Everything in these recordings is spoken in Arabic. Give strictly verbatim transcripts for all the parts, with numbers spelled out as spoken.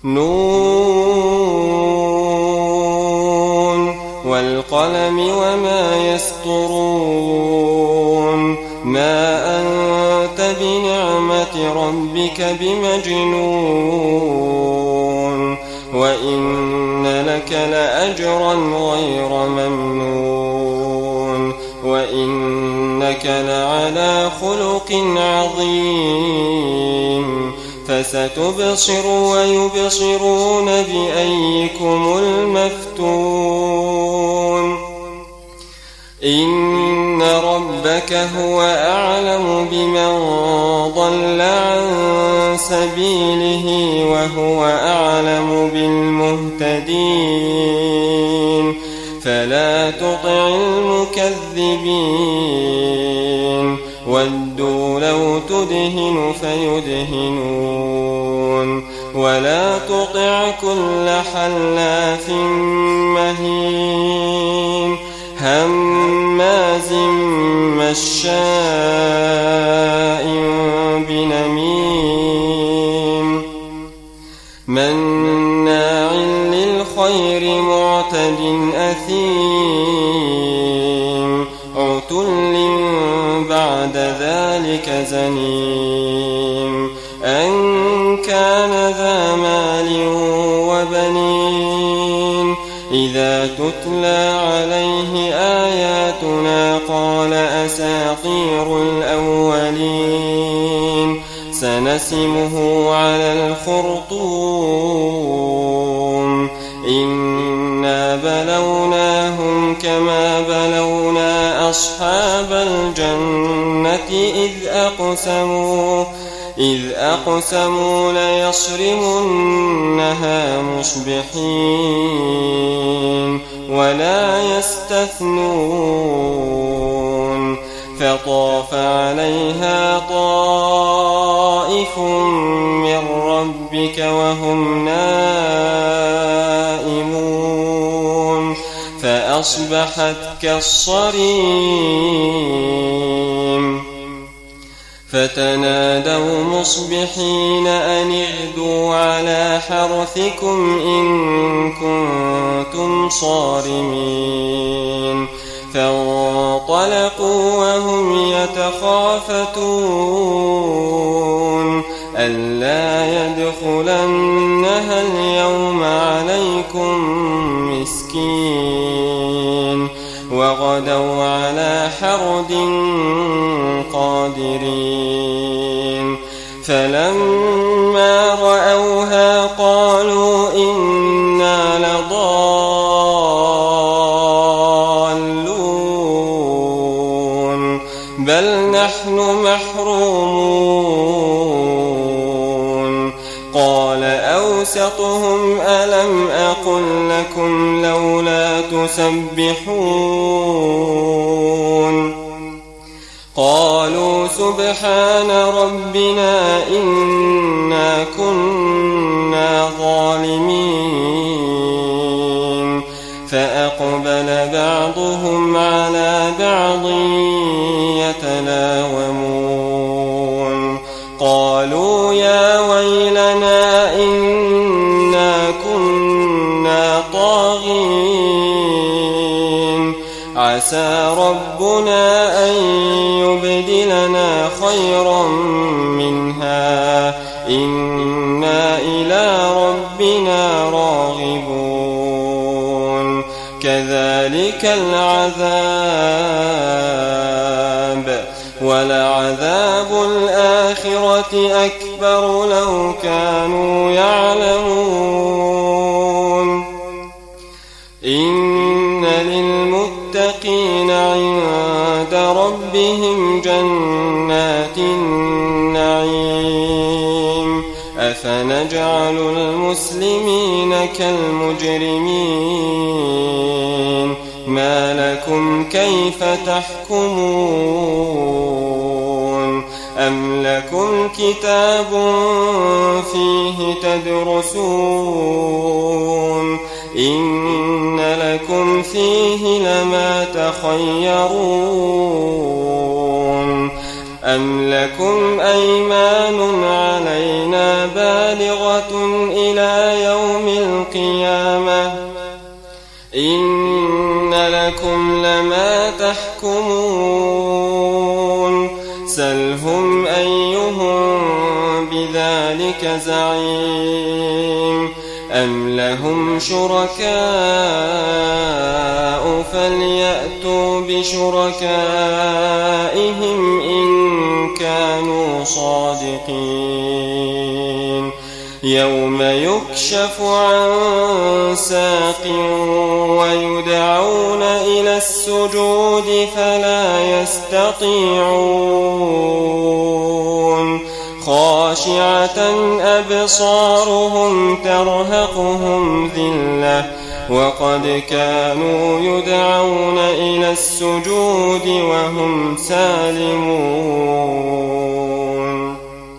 نون والقلم وما يسطرون ما أنت بنعمة ربك بمجنون وإن لك لأجرا غير ممنون وإنك لعلى خلق عظيم فستبصر ويبصرون بأيكم المفتون إن ربك هو أعلم بمن ضل عن سبيله وهو أعلم بالمهتدين فلا تطع المكذبين ودوا لو تدهن فيدهنون ولا تطع كل حلاف مهين هماز مشاء بنميم مناع للخير معتد أثيم عتل بعد ذلك زنيم أن كان ذا مال وبنين إذا تتلى عليه آياتنا قال أساطير الأولين سنسمه على الخرطوم إنا بلوناهم كما بلونا أصحاب الجنة إذ أقسموا إذ أقسموا ليصرمنها مصبحين ولا يستثنون فطاف عليها طائف من ربك وهم نائمون فأصبحت كالصريم فتنادوا مصبحين أن اغدوا على حرثكم إن كنتم صارمين فانطلقوا وهم يتخافتون ألا يدخلنها اليوم عليكم مسكين وغدوا على حرد قادرين فلما رأوها قالوا إنا لضالون بل نحن محرومون قال أوسطهم ألم أقل لكم لولا تسبحون قالوا سبحان ربنا إنا كنا ظالمين فأقبل بعضهم على بعض يتلاومون قالوا يا ويلنا إنا كنا طاغين عسى ربنا أن يبدلنا خيرا منها إنا إلى ربنا راغبون كذلك العذاب ولعذاب الآخرة أكبر لو كانوا يعلمون إن للمتقين عند ربهم جنات النعيم أفنجعل المسلمين كالمجرمين ما لكم كيف تحكمون أم لكم كتاب فيه تدرسون إن لكم فيه لما تخيرون أم لكم أيمان علينا بالغة إلى يوم القيامة إن لكم لما تحكمون سلهم أيهم بذلك زعيم أم لهم شركاء فليأتوا بشركائهم إن كانوا صادقين يوم يكشف عن ساق ويدعون إلى السجود فلا يستطيعون خاشعة أبصارهم ترهقهم ذلة وقد كانوا يدعون إلى السجود وهم سالمون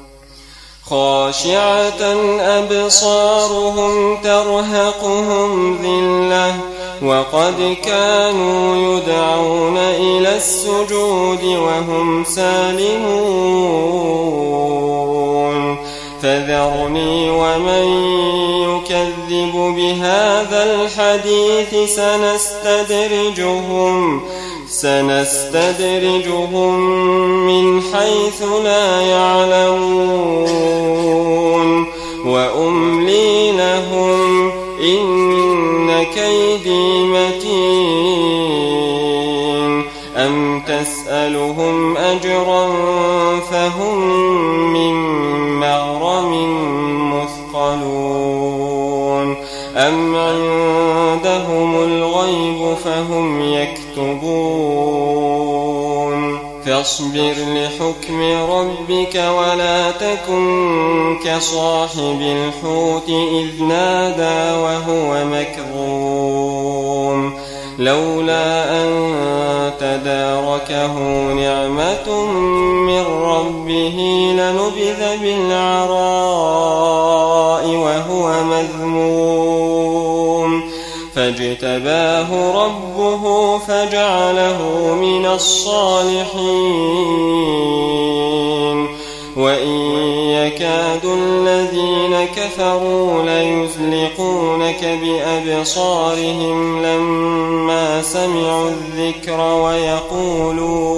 خاشعة أبصارهم ترهقهم ذلة وقد كانوا يدعون إلى السجود وهم سالمون فذرني ومن يكذب بهذا الحديث سنستدرجهم سنستدرجهم من حيث لا يعلمون وأملي لهم إن كيدي متين أم تسألهم أجرا فهم من مغرم مثقلون أم عندهم الغيب فهم يكتبون فاصبر لحكم ربك ولا تكن كصاحب الحوت إذ نادى وهو مكظوم لولا أن تداركه نعمة من ربه لنبذ بالعراء وهو مذموم فاجتباه ربه فجعله من الصالحين وإن يكاد الذين كفروا ليزلقونك بأبصارهم لما سمعوا الذكر ويقولون